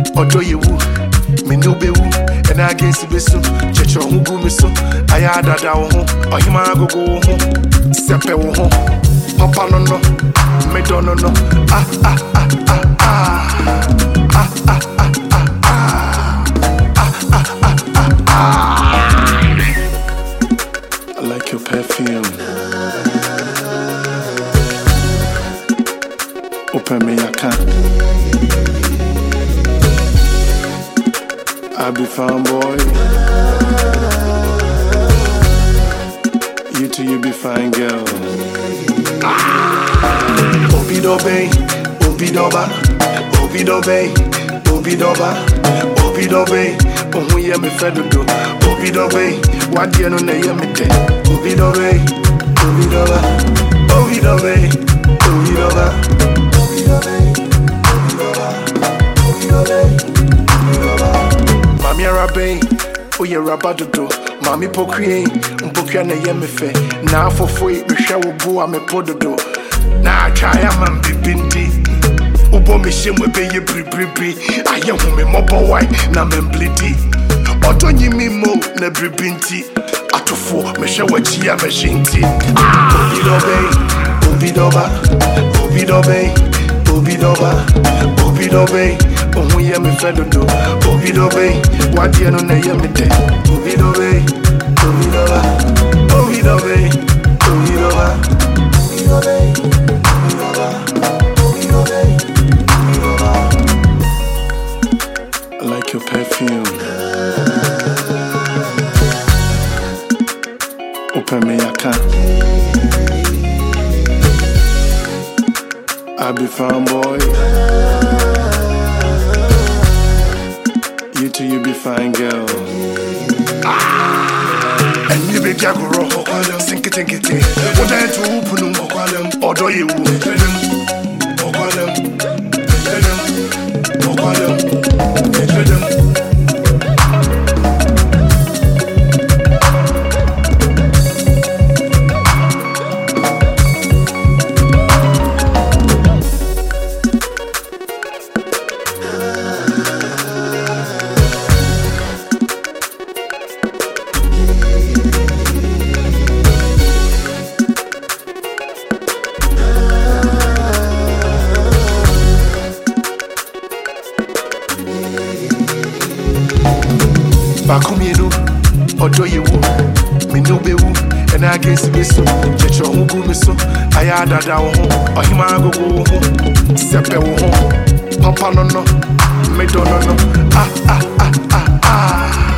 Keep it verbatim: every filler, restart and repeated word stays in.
Odo ye woo, me no be woo, and I guess be so. Checho who go me so. I had a down home, or him I go go home. Sepe wo home, Papa no no, me don't no no. Ah ah ah ah ah, ah ah ah ah ah, ah ah ah ah ah. I like your perfume. Open me your can. I be fine boy. You too, you be fine girl. Obi dobe, obi doba, obi dobe, obi doba, obi dobe. Omu ye me fedo do. Obi dobe, wadi no na ye me te. Obi dobe, obi doba, obi dobe, obi doba. Mami arabe, oye rabadodo. Mami pokrie, mpokria na ye me fe. Na afofoi, me hwe wo bo a me pododo. Na atwaya man bibindi. Ubo me shemwe be ye bribribi. Aye hu me mobo wai na me blidi. Odo nyimi mo na bribinti. Atofo me hwe wachi a me shinti. Obi dobe, obi doba, obi dobe. Obi doba, obi dobe, omu ye me fedo do. Obi dobe, wadi no na ye me de. Obi dobe, obi doba, obi dobe, obi doba, obi dobe, obi doba, obi dobe, obi doba. I like your perfume. Open me your can. I be fine boy. You too, you be fine girl. Ah! And you be jagoro, sink it and get it. What I to open them, or do you? Back me no, odo ye woo, me no be woo, and I guess be so. Checho who go me so. I had a down home, or him I go go home. Sepe wo home, Papa no no, me don't no no. Ah ah ah ah ah.